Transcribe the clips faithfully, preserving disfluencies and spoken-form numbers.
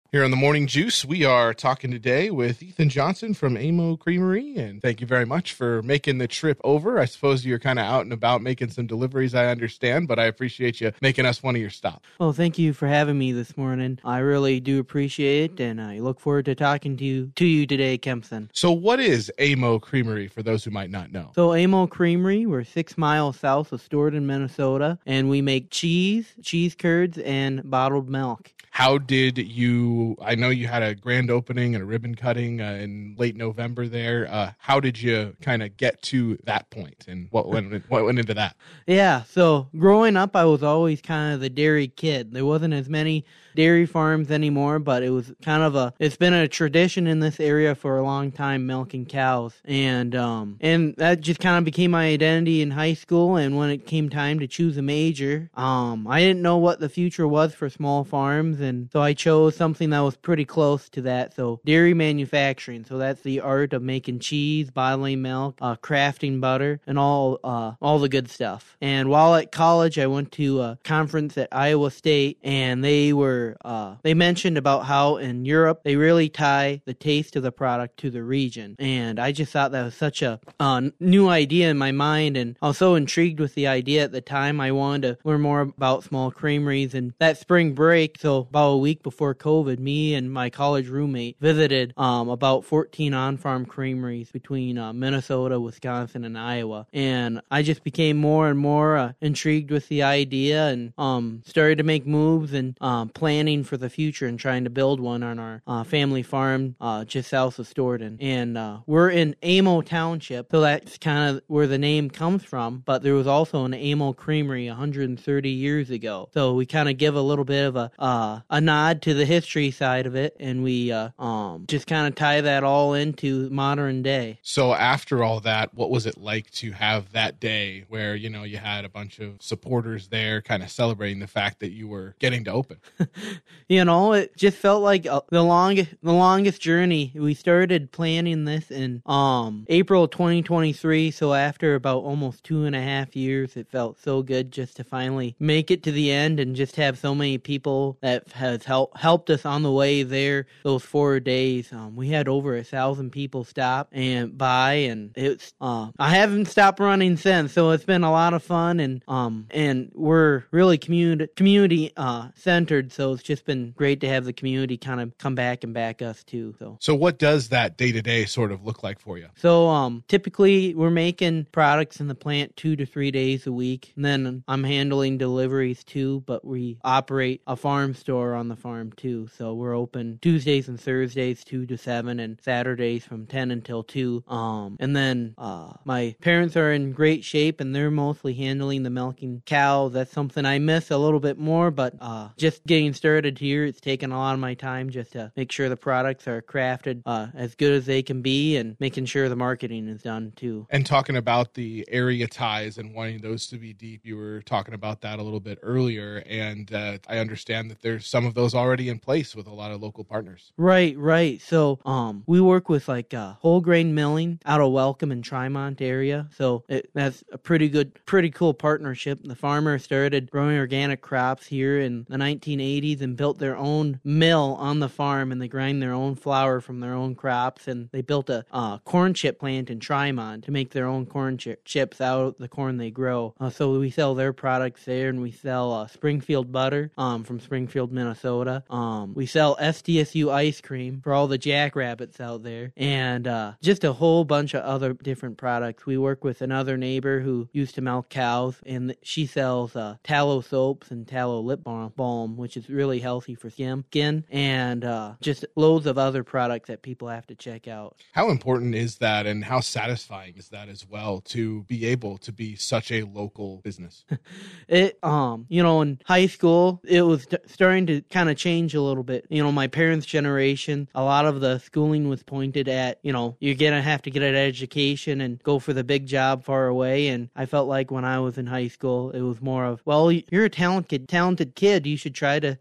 Here on the Morning Juice, we are talking today with Ethan Johnson from Amo Creamery, and thank you very much for making the trip over. I suppose you're kind of out and about making some deliveries, I understand, but I appreciate you making us one of your stops. Well, thank you for having me this morning. I really do appreciate it, and I look forward to talking to you, to you today, Kempson. So what is Amo Creamery, for those who might not know? So Amo Creamery, we're six miles south of Storedon, Minnesota, and we make cheese, cheese curds, and bottled milk. How did you, I know you had a grand opening and a ribbon cutting uh, in late November there. Uh, how did you kind of get to that point, and what went, what went into that? Yeah, so growing up, I was always kind of the dairy kid. There wasn't as many dairy farms anymore, but it was kind of a, it's been a tradition in this area for a long time, milking cows. And, um, and that just kind of became my identity in high school. And when it came time to choose a major, um, I didn't know what the future was for small farms. And so I chose something that was pretty close to that. So dairy manufacturing. So that's the art of making cheese, bottling milk, uh, crafting butter, and all, uh, all the good stuff. And while at college, I went to a conference at Iowa State, and they were Uh, they mentioned about how in Europe they really tie the taste of the product to the region, and I just thought that was such a uh, new idea in my mind, and I was so intrigued with the idea at the time. I wanted to learn more about small creameries, and that spring break, so about a week before COVID, me and my college roommate visited um, about fourteen on-farm creameries between uh, Minnesota, Wisconsin, and Iowa, and I just became more and more uh, intrigued with the idea, and um, started to make moves and um, plan planning for the future and trying to build one on our uh, family farm uh, just south of Storedon. And uh, we're in Amo Township, so that's kind of where the name comes from, but there was also an Amo Creamery one hundred thirty years ago. So we kind of give a little bit of a uh, a nod to the history side of it, and we uh, um, just kind of tie that all into modern day. So after all that, what was it like to have that day where, you know, you had a bunch of supporters there kind of celebrating the fact that you were getting to open? You know, it just felt like uh, the longest the longest journey. We started planning this in um April twenty twenty-three, so after about almost two and a half years, it felt so good just to finally make it to the end and just have so many people that has help, helped us on the way there those four days. Um, we had over a thousand people stop and by, and it's uh, I haven't stopped running since, so it's been a lot of fun, and um and we're really community community uh centered, so it's just been great to have the community kind of come back and back us too. So, so what does that day to day sort of look like for you? So, um, typically we're making products in the plant two to three days a week, and then I'm handling deliveries too. But we operate a farm store on the farm too, so we're open Tuesdays and Thursdays two to seven, and Saturdays from ten until two. Um, and then uh, my parents are in great shape, and they're mostly handling the milking cows. That's something I miss a little bit more, but uh, just getting started here, it's taken a lot of my time just to make sure the products are crafted uh, as good as they can be, and making sure the marketing is done too. And talking about the area ties and wanting those to be deep, you were talking about that a little bit earlier, and uh, I understand that there's some of those already in place with a lot of local partners. Right, right. So um, we work with like uh, whole grain milling out of Welcome and Tremont area, so it, that's a pretty good, pretty cool partnership. The farmer started growing organic crops here in the nineteen eighties and built their own mill on the farm, and they grind their own flour from their own crops, and they built a uh, corn chip plant in Tremont to make their own corn chip chips out of the corn they grow. Uh, so we sell their products there, and we sell uh, Springfield butter um, from Springfield, Minnesota. Um, we sell S D S U ice cream for all the jackrabbits out there, and uh, just a whole bunch of other different products. We work with another neighbor who used to milk cows, and she sells uh, tallow soaps and tallow lip balm, which is really healthy for skin, and uh, just loads of other products that people have to check out. How important is that, and how satisfying is that as well, to be able to be such a local business? It, um, you know, in high school, it was t- starting to kind of change a little bit. You know, my parents' generation, a lot of the schooling was pointed at, you know, you're going to have to get an education and go for the big job far away. And I felt like when I was in high school, it was more of, well, you're a talented, talented kid. You should try to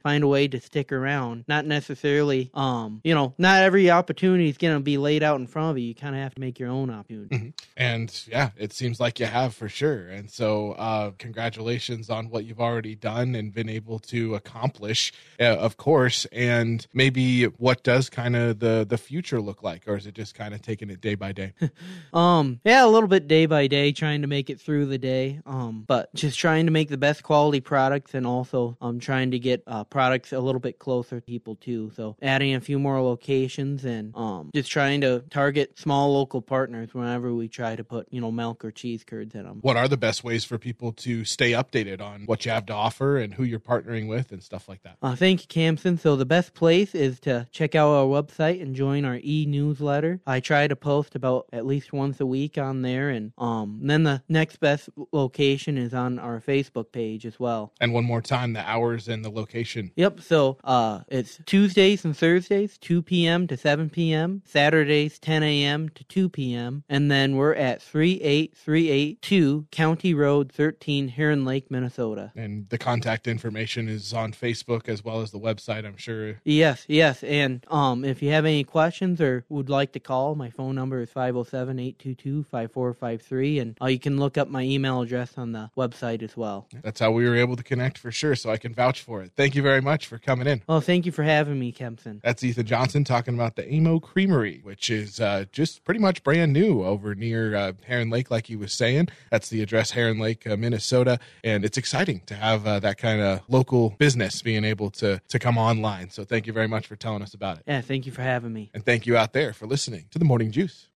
find a way to stick around. Not necessarily, um, you know, not every opportunity is going to be laid out in front of you. You kind of have to make your own opportunity. Mm-hmm. And yeah, it seems like you have for sure. And so uh, congratulations on what you've already done and been able to accomplish, uh, of course. And maybe what does kind of the, the future look like? Or is it just kind of taking it day by day? um, yeah, a little bit day by day, trying to make it through the day. Um, but just trying to make the best quality products, and also um, trying to get uh, products a little bit closer to people too. So adding a few more locations, and um, just trying to target small local partners whenever we try to put, you know, milk or cheese curds in them. What are the best ways for people to stay updated on what you have to offer and who you're partnering with and stuff like that? Uh, thank you, Camson. So the best place is to check out our website and join our e-newsletter. I try to post about at least once a week on there, and um, then the next best location is on our Facebook page as well. And one more time, the hours and the location. Yep. So uh, it's Tuesdays and Thursdays, two p.m. to seven p.m., Saturdays, ten a.m. to two p.m., and then we're at three eight three eight two County Road thirteen, Heron Lake, Minnesota. And the contact information is on Facebook as well as the website, I'm sure. Yes, yes. And um, if you have any questions or would like to call, my phone number is five oh seven, eight two two, five four five three, and uh, you can look up my email address on the website as well. That's how we were able to connect for sure, so I can vouch for it. Thank you very much for coming in. Well, thank you for having me, Kempson. That's Ethan Johnson talking about the Amo Creamery, which is uh, just pretty much brand new over near uh, Heron Lake, like he was saying. That's the address, Heron Lake, uh, Minnesota. And it's exciting to have uh, that kind of local business being able to, to come online. So thank you very much for telling us about it. Yeah, thank you for having me. And thank you out there for listening to The Morning Juice.